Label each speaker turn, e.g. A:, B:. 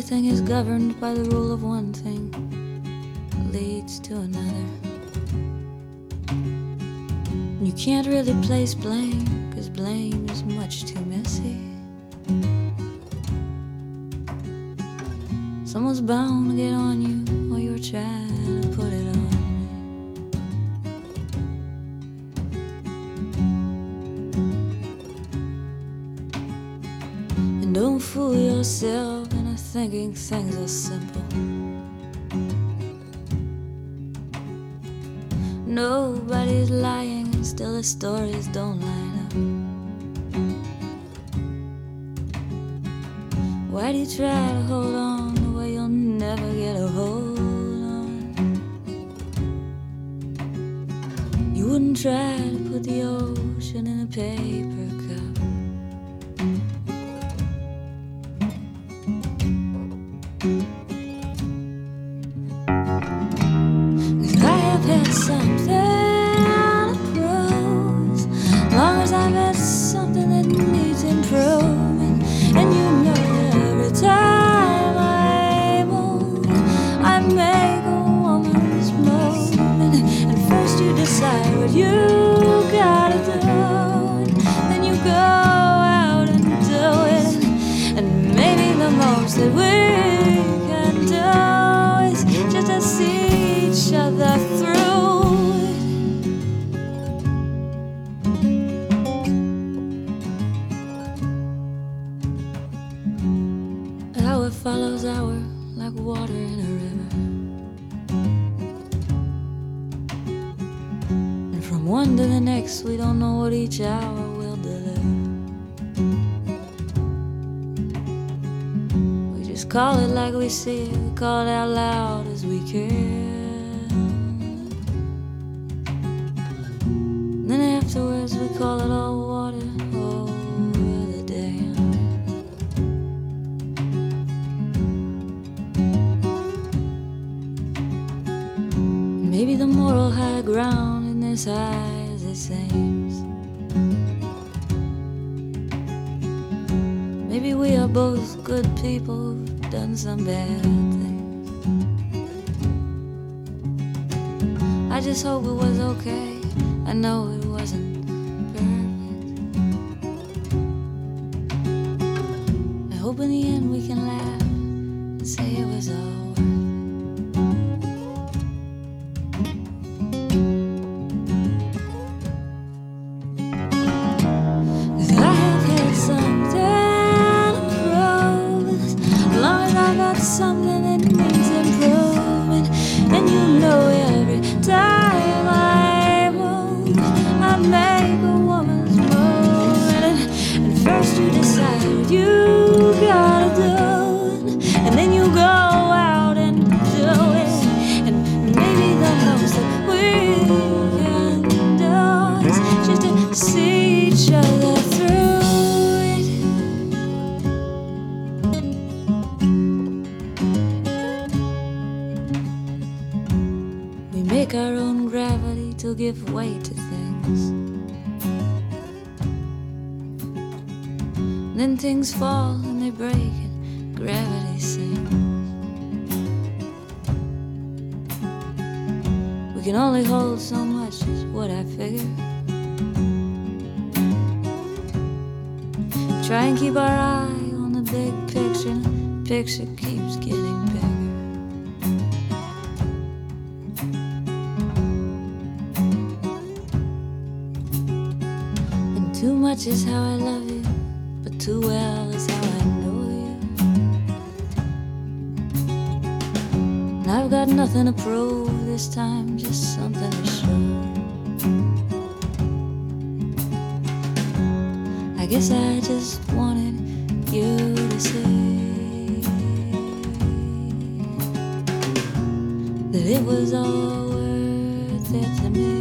A: everything is governed by the rule of one thing leads to another. You can't really place blame, 'cause blame is much too messy. Someone's bound to get on you while you're trying to put it on me. And don't fool yourself into thinking things are simple. Nobody's lying, and still the stories don't line up. Why do you try to hold on the way you'll never get a hold on? You wouldn't try to put the ocean in a paper cup. Something to prove, as long as I've had something that needs improvement. And you know every time I move, I make a woman's movement. And first you decide what you gotta do, then you go out and do it. And maybe the most that we can do is just to see each other through. Hour follows hour like water in a river, and from one to the next we don't know what each hour will deliver. We just call it like we see it, we call it out loud as we can. Then afterwards we call it all water over the dam. Maybe the moral high ground isn't as high as it seems. Maybe we are both good people who've done some bad things. I just hope it was okay. I know it wasn't perfect. I hope in the end we can laugh and say it was all worth it. Something that needs improvement. And you know every time I move, I make a woman's movement. And first you decide what you gotta do, and then you go out and do it. And maybe the most that we can do is just to see each other through. Make our own gravity to give weight to things. Then things fall and they break and gravity sinks. We can only hold so much is what I figure. Try and keep our eye on the big picture. The picture keeps getting bigger. Too much is how I love you, but too well is how I know you. And I've got nothing to prove this time, just something to show. I guess I just wanted you to see that it was all worth it to me.